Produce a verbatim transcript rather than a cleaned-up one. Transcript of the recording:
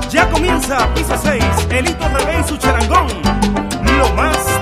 Ya comienza piso seis, Elito Rebé y su charangón, lo más